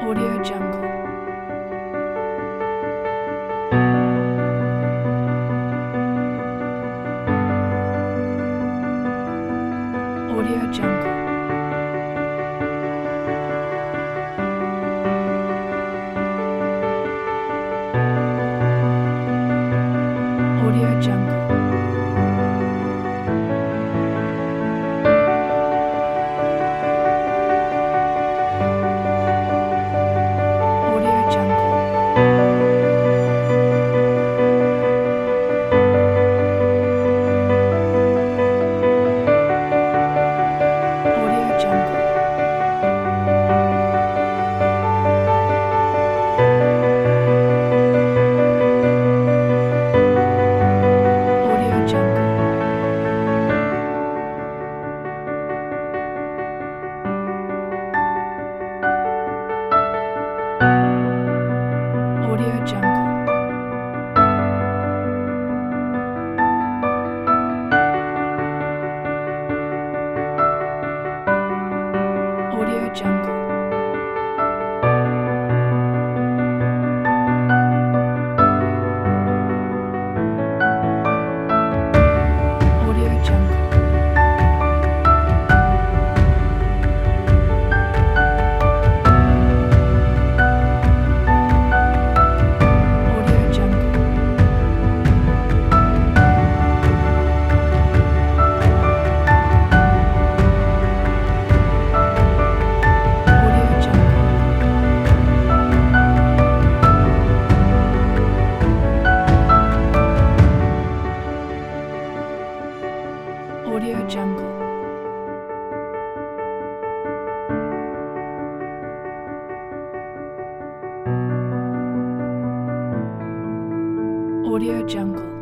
Audio Jungle. Audio Jungle. Audio Jungle. Audio Jungle. Audio Jungle. Audio Jungle. Audio Jungle. Audio Jungle. Audio Jungle. Audio Jungle. Audio Jungle. Audio Jungle. Audio Jungle.